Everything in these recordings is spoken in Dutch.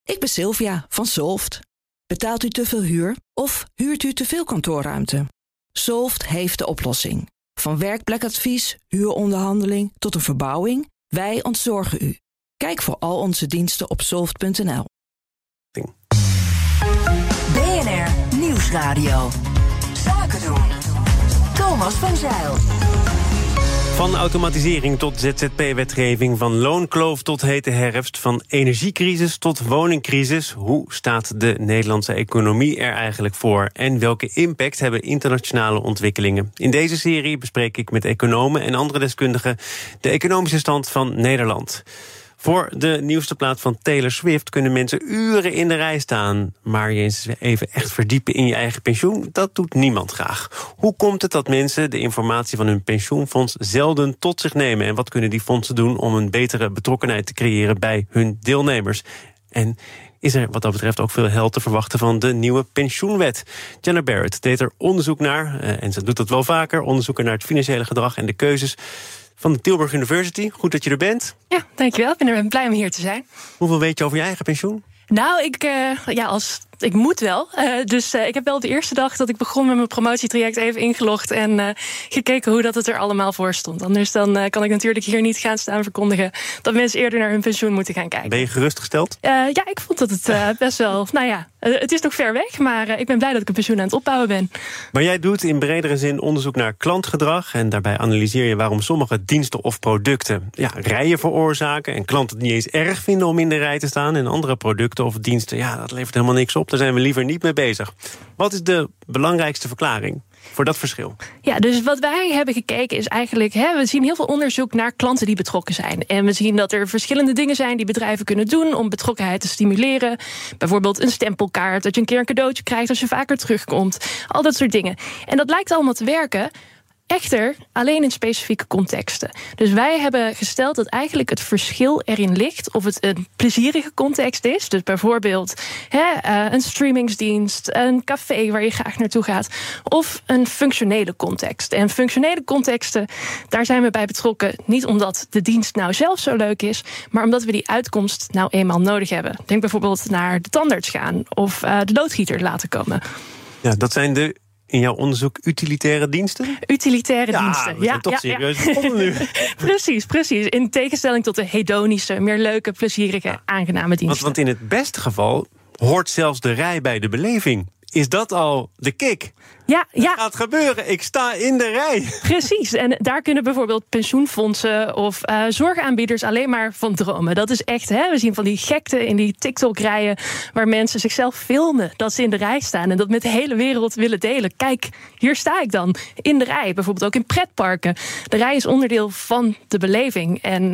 Ik ben Sylvia van Solft. Betaalt u te veel huur of huurt u te veel kantoorruimte? Solft heeft de oplossing. Van werkplekadvies, huuronderhandeling tot een verbouwing, wij ontzorgen u. Kijk voor al onze diensten op solft.nl. BNR Nieuwsradio. Zaken doen. Thomas van Zijl. Van automatisering tot ZZP-wetgeving, van loonkloof tot hete herfst, van energiecrisis tot woningcrisis. Hoe staat de Nederlandse economie er eigenlijk voor? En welke impact hebben internationale ontwikkelingen? In deze serie bespreek ik met economen en andere deskundigen de economische stand van Nederland. Voor de nieuwste plaat van Taylor Swift kunnen mensen uren in de rij staan. Maar je eens even echt verdiepen in je eigen pensioen, dat doet niemand graag. Hoe komt het dat mensen de informatie van hun pensioenfonds zelden tot zich nemen? En wat kunnen die fondsen doen om een betere betrokkenheid te creëren bij hun deelnemers? En is er wat dat betreft ook veel heil te verwachten van de nieuwe pensioenwet? Jenna Barrett deed er onderzoek naar, en ze doet dat wel vaker, onderzoeken naar het financiële gedrag en de keuzes van de Tilburg University. Goed dat je er bent. Ja, dankjewel. Ik ben blij om hier te zijn. Hoeveel weet je over je eigen pensioen? Nou, ik moet wel. Dus ik heb wel op de eerste dag dat ik begon met mijn promotietraject even ingelogd en gekeken hoe dat het er allemaal voor stond. Anders dan kan ik natuurlijk hier niet gaan staan verkondigen dat mensen eerder naar hun pensioen moeten gaan kijken. Ben je gerustgesteld? Ja, ik vond dat het best wel, het is nog ver weg, maar ik ben blij dat ik een pensioen aan het opbouwen ben. Maar jij doet in bredere zin onderzoek naar klantgedrag en daarbij analyseer je waarom sommige diensten of producten rijen veroorzaken en klanten het niet eens erg vinden om in de rij te staan en andere producten of diensten, dat levert helemaal niks op. Daar zijn we liever niet mee bezig. Wat is de belangrijkste verklaring voor dat verschil? Ja, dus wat wij hebben gekeken is eigenlijk, we zien heel veel onderzoek naar klanten die betrokken zijn. En we zien dat er verschillende dingen zijn die bedrijven kunnen doen om betrokkenheid te stimuleren. Bijvoorbeeld een stempelkaart, dat je een keer een cadeautje krijgt als je vaker terugkomt. Al dat soort dingen. En dat lijkt allemaal te werken. Echter, alleen in specifieke contexten. Dus wij hebben gesteld dat eigenlijk het verschil erin ligt of het een plezierige context is. Dus bijvoorbeeld een streamingsdienst, een café waar je graag naartoe gaat. Of een functionele context. En functionele contexten, daar zijn we bij betrokken. Niet omdat de dienst nou zelf zo leuk is, maar omdat we die uitkomst nou eenmaal nodig hebben. Denk bijvoorbeeld naar de tandarts gaan of de loodgieter laten komen. Ja, dat zijn in jouw onderzoek utilitaire diensten? Utilitaire diensten, ja. We zijn toch serieus begonnen nu. Precies. In tegenstelling tot de hedonische, meer leuke, plezierige, aangename diensten. Want in het beste geval hoort zelfs de rij bij de beleving. Is dat al de kick? Ja. Het gaat gebeuren, ik sta in de rij. Precies, en daar kunnen bijvoorbeeld pensioenfondsen of zorgaanbieders alleen maar van dromen. Dat is echt, we zien van die gekte in die TikTok-rijen waar mensen zichzelf filmen dat ze in de rij staan en dat met de hele wereld willen delen. Kijk, hier sta ik dan, in de rij. Bijvoorbeeld ook in pretparken. De rij is onderdeel van de beleving. En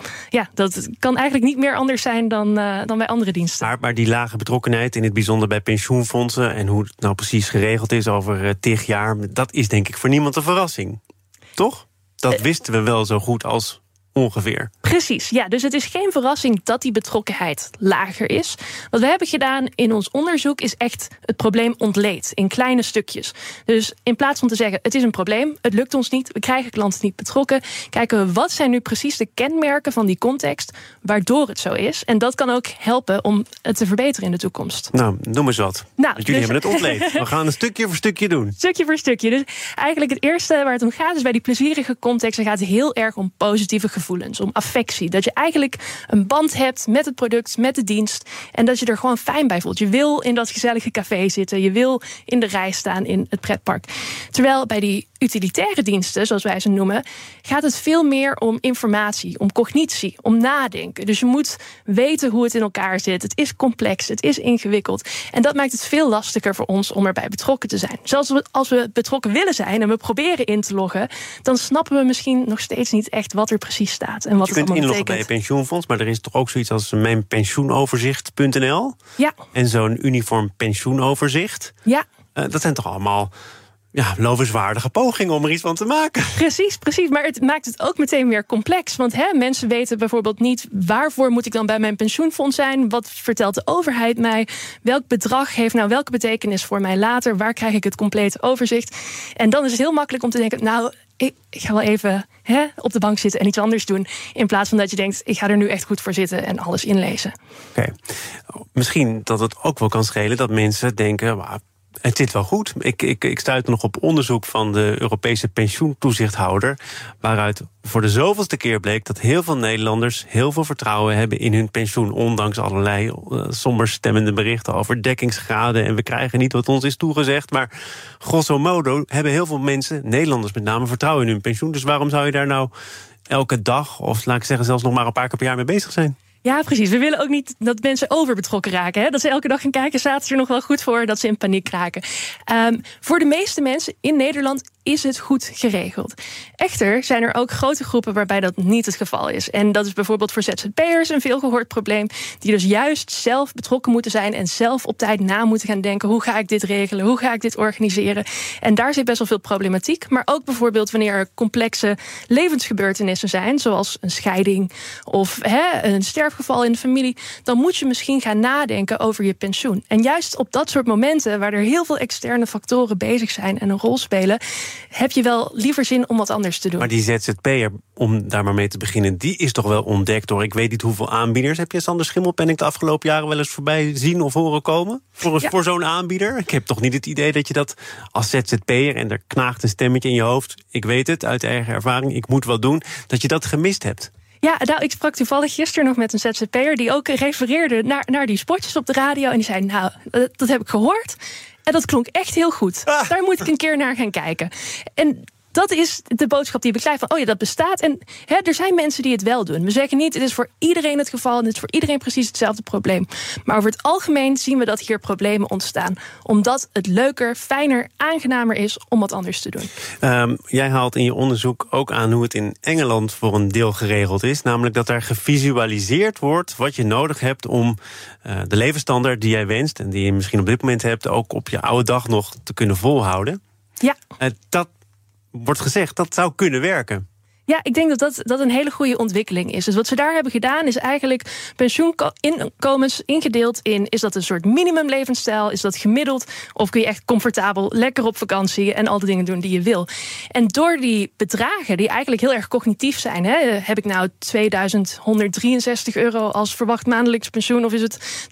dat kan eigenlijk niet meer anders zijn dan bij andere diensten. Maar die lage betrokkenheid, in het bijzonder bij pensioenfondsen en hoe het nou precies geregeld is over 10 jaar, dat is denk ik voor niemand een verrassing. Toch? Dat wisten we wel zo goed als ongeveer. Precies, ja. Dus het is geen verrassing dat die betrokkenheid lager is. Wat we hebben gedaan in ons onderzoek is echt het probleem ontleed in kleine stukjes. Dus in plaats van te zeggen, het is een probleem, het lukt ons niet, we krijgen klanten niet betrokken, kijken we wat zijn nu precies de kenmerken van die context waardoor het zo is. En dat kan ook helpen om het te verbeteren in de toekomst. Nou, noem eens wat. Want jullie hebben het ontleed. We gaan het stukje voor stukje doen. Stukje voor stukje. Dus eigenlijk het eerste waar het om gaat is bij die plezierige contexten gaat het heel erg om positieve gevoelens, om affectie. Dat je eigenlijk een band hebt met het product, met de dienst en dat je er gewoon fijn bij voelt. Je wil in dat gezellige café zitten, je wil in de rij staan in het pretpark. Terwijl bij die utilitaire diensten, zoals wij ze noemen, gaat het veel meer om informatie, om cognitie, om nadenken. Dus je moet weten hoe het in elkaar zit. Het is complex, het is ingewikkeld. En dat maakt het veel lastiger voor ons om erbij betrokken te zijn. Zelfs als we betrokken willen zijn en we proberen in te loggen, dan snappen we misschien nog steeds niet echt wat er precies staat en wat het allemaal betekent. Je kunt inloggen bij je pensioenfonds, maar er is toch ook zoiets als mijnpensioenoverzicht.nl? Ja. En zo'n uniform pensioenoverzicht? Ja. Dat zijn toch allemaal lovenswaardige pogingen om er iets van te maken. Precies. Maar het maakt het ook meteen weer complex. Want mensen weten bijvoorbeeld niet waarvoor moet ik dan bij mijn pensioenfonds zijn? Wat vertelt de overheid mij? Welk bedrag heeft nou welke betekenis voor mij later? Waar krijg ik het complete overzicht? En dan is het heel makkelijk om te denken, ik ga wel even op de bank zitten en iets anders doen. In plaats van dat je denkt, ik ga er nu echt goed voor zitten en alles inlezen. Oké. misschien dat het ook wel kan schelen dat mensen denken, het zit wel goed. Ik stuitte nog op onderzoek van de Europese pensioentoezichthouder, waaruit voor de zoveelste keer bleek dat heel veel Nederlanders heel veel vertrouwen hebben in hun pensioen, ondanks allerlei somber stemmende berichten over dekkingsgraden en we krijgen niet wat ons is toegezegd. Maar grosso modo hebben heel veel mensen, Nederlanders met name, vertrouwen in hun pensioen. Dus waarom zou je daar nou elke dag, of laat ik zeggen zelfs nog maar een paar keer per jaar mee bezig zijn? Ja, precies. We willen ook niet dat mensen overbetrokken raken. Hè? Dat ze elke dag gaan kijken, staat er nog wel goed voor, dat ze in paniek raken. Voor de meeste mensen in Nederland is het goed geregeld. Echter zijn er ook grote groepen waarbij dat niet het geval is. En dat is bijvoorbeeld voor ZZP'ers een veelgehoord probleem, die dus juist zelf betrokken moeten zijn en zelf op tijd na moeten gaan denken, hoe ga ik dit regelen, hoe ga ik dit organiseren? En daar zit best wel veel problematiek. Maar ook bijvoorbeeld wanneer er complexe levensgebeurtenissen zijn, zoals een scheiding of een sterfgeval in de familie, dan moet je misschien gaan nadenken over je pensioen. En juist op dat soort momenten, waar er heel veel externe factoren bezig zijn en een rol spelen, heb je wel liever zin om wat anders te doen. Maar die ZZP'er, om daar maar mee te beginnen, die is toch wel ontdekt door ik weet niet hoeveel aanbieders. Heb je Sander Schimmelpenninck de afgelopen jaren wel eens voorbij zien of horen komen? Voor zo'n aanbieder? Ik heb toch niet het idee dat je dat als ZZP'er, en er knaagt een stemmetje in je hoofd, ik weet het uit eigen ervaring, ik moet wat doen, dat je dat gemist hebt. Ja, nou, ik sprak toevallig gisteren nog met een ZZP'er die ook refereerde naar die spotjes op de radio. En die zei, nou, dat heb ik gehoord. En dat klonk echt heel goed. Daar moet ik een keer naar gaan kijken. En dat is de boodschap die ik krijg van, dat bestaat. En er zijn mensen die het wel doen. We zeggen niet, het is voor iedereen het geval en het is voor iedereen precies hetzelfde probleem. Maar over het algemeen zien we dat hier problemen ontstaan. Omdat het leuker, fijner, aangenamer is om wat anders te doen. Jij haalt in je onderzoek ook aan hoe het in Engeland voor een deel geregeld is. Namelijk dat er gevisualiseerd wordt wat je nodig hebt om de levensstandaard die jij wenst en die je misschien op dit moment hebt, ook op je oude dag nog te kunnen volhouden. Ja. Dat wordt gezegd, dat zou kunnen werken. Ja, ik denk dat een hele goede ontwikkeling is. Dus wat ze daar hebben gedaan is eigenlijk pensioeninkomens ingedeeld in, is dat een soort minimumlevensstijl, is dat gemiddeld, of kun je echt comfortabel lekker op vakantie en al de dingen doen die je wil. En door die bedragen, die eigenlijk heel erg cognitief zijn, heb ik nou 2163 euro als verwacht maandelijks pensioen, of is het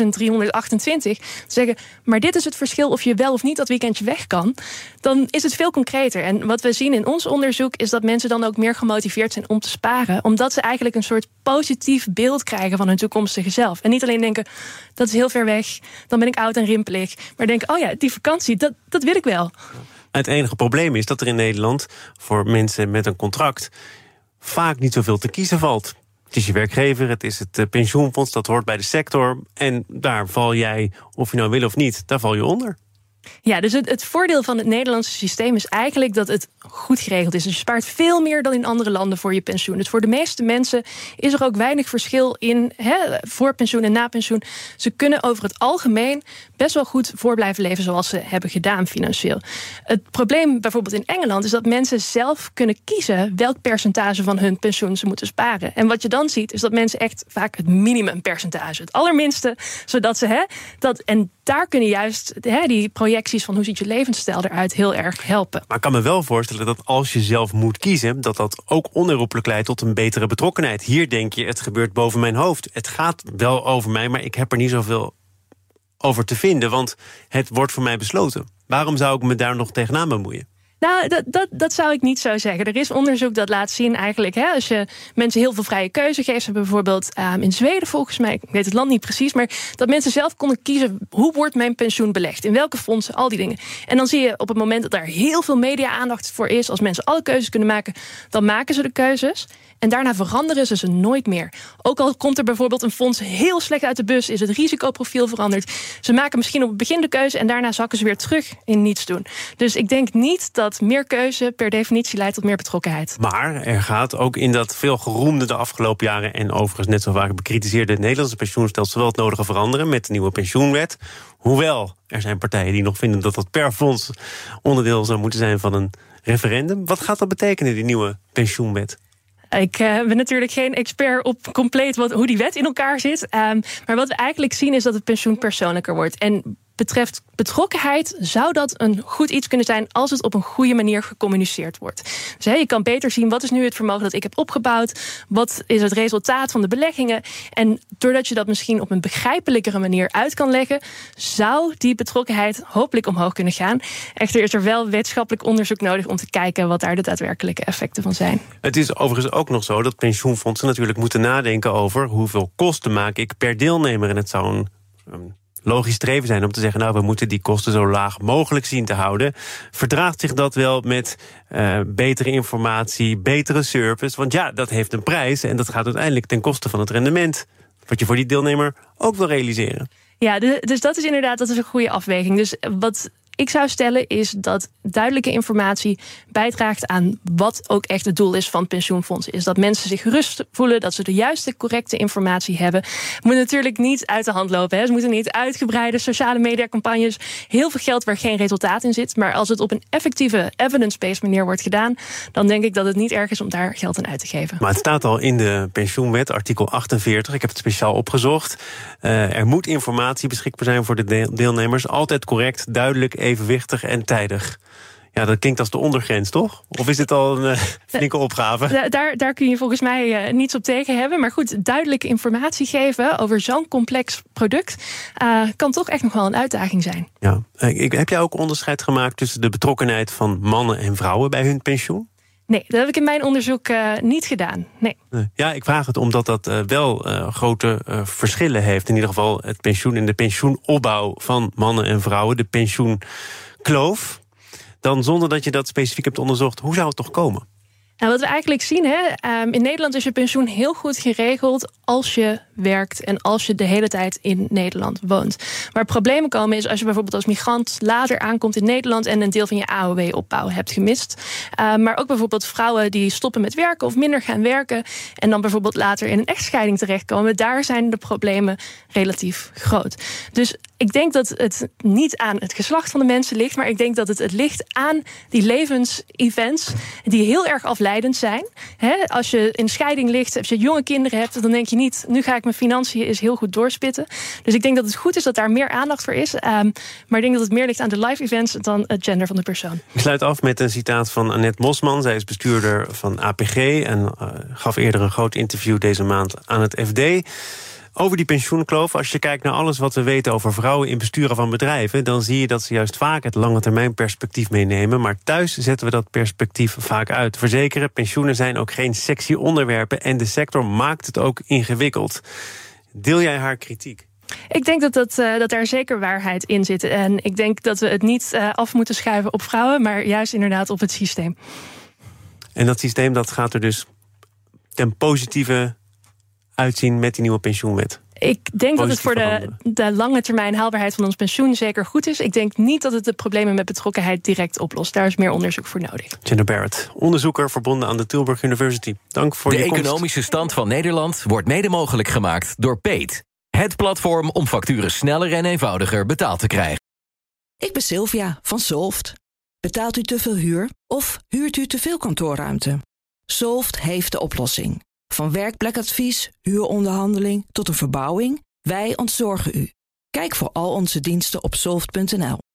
2328, te zeggen, maar dit is het verschil of je wel of niet dat weekendje weg kan, dan is het veel concreter. En wat we zien in ons onderzoek is dat mensen dan ook meer gemotiveerd zijn om te sparen, omdat ze eigenlijk een soort positief beeld krijgen van hun toekomstige zelf. En niet alleen denken, dat is heel ver weg, dan ben ik oud en rimpelig, maar denken, die vakantie, dat wil ik wel. Het enige probleem is dat er in Nederland voor mensen met een contract vaak niet zoveel te kiezen valt. Het is je werkgever, het is het pensioenfonds, dat hoort bij de sector, en daar val jij, of je nou wil of niet, daar val je onder. Ja, dus het voordeel van het Nederlandse systeem is eigenlijk dat het goed geregeld is. Dus je spaart veel meer dan in andere landen voor je pensioen. Dus voor de meeste mensen is er ook weinig verschil in voor pensioen en na pensioen. Ze kunnen over het algemeen best wel goed voor blijven leven zoals ze hebben gedaan financieel. Het probleem bijvoorbeeld in Engeland is dat mensen zelf kunnen kiezen welk percentage van hun pensioen ze moeten sparen. En wat je dan ziet is dat mensen echt vaak het minimumpercentage, het allerminste, zodat ze en daar kunnen juist die projecties van hoe ziet je levensstijl eruit heel erg helpen. Maar ik kan me wel voorstellen dat als je zelf moet kiezen, dat ook onherroepelijk leidt tot een betere betrokkenheid. Hier denk je, het gebeurt boven mijn hoofd. Het gaat wel over mij, maar ik heb er niet zoveel over te vinden, want het wordt voor mij besloten. Waarom zou ik me daar nog tegenaan bemoeien? Nou, dat zou ik niet zo zeggen. Er is onderzoek dat laat zien eigenlijk, als je mensen heel veel vrije keuze geeft. Ze hebben bijvoorbeeld in Zweden volgens mij, ik weet het land niet precies, maar dat mensen zelf konden kiezen, hoe wordt mijn pensioen belegd? In welke fondsen? Al die dingen. En dan zie je op het moment dat daar heel veel media-aandacht voor is, als mensen alle keuzes kunnen maken, dan maken ze de keuzes. En daarna veranderen ze nooit meer. Ook al komt er bijvoorbeeld een fonds heel slecht uit de bus, is het risicoprofiel veranderd. Ze maken misschien op het begin de keuze en daarna zakken ze weer terug in niets doen. Dus ik denk niet dat meer keuze per definitie leidt tot meer betrokkenheid. Maar er gaat ook in dat veel geroemde de afgelopen jaren en overigens net zo vaak bekritiseerde Nederlandse pensioenstelsel wel het nodige veranderen met de nieuwe pensioenwet. Hoewel er zijn partijen die nog vinden dat dat per fonds onderdeel zou moeten zijn van een referendum. Wat gaat dat betekenen, die nieuwe pensioenwet? Ik ben natuurlijk geen expert op compleet hoe die wet in elkaar zit. Maar wat we eigenlijk zien is dat het pensioen persoonlijker wordt. En betreft betrokkenheid zou dat een goed iets kunnen zijn als het op een goede manier gecommuniceerd wordt. Dus je kan beter zien wat is nu het vermogen dat ik heb opgebouwd, wat is het resultaat van de beleggingen. En doordat je dat misschien op een begrijpelijkere manier uit kan leggen, zou die betrokkenheid hopelijk omhoog kunnen gaan. Echter is er wel wetenschappelijk onderzoek nodig om te kijken wat daar de daadwerkelijke effecten van zijn. Het is overigens ook nog zo dat pensioenfondsen natuurlijk moeten nadenken over hoeveel kosten maak ik per deelnemer. En het zou een logisch streven zijn om te zeggen, nou, we moeten die kosten zo laag mogelijk zien te houden. Verdraagt zich dat wel met betere informatie, betere service? Want ja, dat heeft een prijs en dat gaat uiteindelijk ten koste van het rendement, wat je voor die deelnemer ook wil realiseren. Ja, dus dat is inderdaad een goede afweging. Dus wat ik zou stellen is dat duidelijke informatie bijdraagt aan wat ook echt het doel is van het pensioenfonds. Is dat mensen zich gerust voelen, dat ze de juiste, correcte informatie hebben. Het moet natuurlijk niet uit de hand lopen. Hè. Ze moeten niet uitgebreide sociale mediacampagnes, heel veel geld waar geen resultaat in zit. Maar als het op een effectieve, evidence-based manier wordt gedaan, dan denk ik dat het niet erg is om daar geld aan uit te geven. Maar het staat al in de pensioenwet, artikel 48. Ik heb het speciaal opgezocht. Er moet informatie beschikbaar zijn voor de deelnemers. Altijd correct, duidelijk, evenwichtig en tijdig. Ja, dat klinkt als de ondergrens, toch? Of is dit al een flinke opgave? Daar kun je volgens mij niets op tegen hebben. Maar goed, duidelijke informatie geven over zo'n complex product kan toch echt nog wel een uitdaging zijn. Ja. Heb jij ook onderscheid gemaakt tussen de betrokkenheid van mannen en vrouwen bij hun pensioen? Nee, dat heb ik in mijn onderzoek niet gedaan. Nee. Ja, ik vraag het omdat dat wel grote verschillen heeft. In ieder geval het pensioen en de pensioenopbouw van mannen en vrouwen. De pensioenkloof. Dan zonder dat je dat specifiek hebt onderzocht, hoe zou het toch komen? Nou, wat we eigenlijk zien, in Nederland is je pensioen heel goed geregeld als je werkt en als je de hele tijd in Nederland woont. Waar problemen komen is als je bijvoorbeeld als migrant later aankomt in Nederland en een deel van je AOW-opbouw hebt gemist. Maar ook bijvoorbeeld vrouwen die stoppen met werken of minder gaan werken en dan bijvoorbeeld later in een echtscheiding terechtkomen. Daar zijn de problemen relatief groot. Dus ik denk dat het niet aan het geslacht van de mensen ligt, maar ik denk dat het ligt aan die levensevents die heel erg afleidend zijn. Als je in scheiding ligt, als je jonge kinderen hebt, dan denk je niet, nu ga ik mijn financiën eens heel goed doorspitten. Dus ik denk dat het goed is dat daar meer aandacht voor is. Maar ik denk dat het meer ligt aan de live events dan het gender van de persoon. Ik sluit af met een citaat van Annette Mosman. Zij is bestuurder van APG en gaf eerder een groot interview deze maand aan het FD. Over die pensioenkloof, als je kijkt naar alles wat we weten over vrouwen in besturen van bedrijven, dan zie je dat ze juist vaak het lange termijn perspectief meenemen. Maar thuis zetten we dat perspectief vaak uit. Verzekeren, pensioenen zijn ook geen sexy onderwerpen en de sector maakt het ook ingewikkeld. Deel jij haar kritiek? Ik denk dat daar zeker waarheid in zit. En ik denk dat we het niet af moeten schuiven op vrouwen, maar juist inderdaad op het systeem. En dat systeem dat gaat er dus ten positieve uitzien met die nieuwe pensioenwet? Ik denk dat het voor de lange termijn haalbaarheid van ons pensioen zeker goed is. Ik denk niet dat het de problemen met betrokkenheid direct oplost. Daar is meer onderzoek voor nodig. Jenna Barrett, onderzoeker verbonden aan de Tilburg University. Dank voor je komst. De economische stand van Nederland wordt mede mogelijk gemaakt door Paid. Het platform om facturen sneller en eenvoudiger betaald te krijgen. Ik ben Sylvia van Solft. Betaalt u te veel huur of huurt u te veel kantoorruimte? Solft heeft de oplossing. Van werkplekadvies, huuronderhandeling tot een verbouwing, wij ontzorgen u. Kijk voor al onze diensten op solft.nl.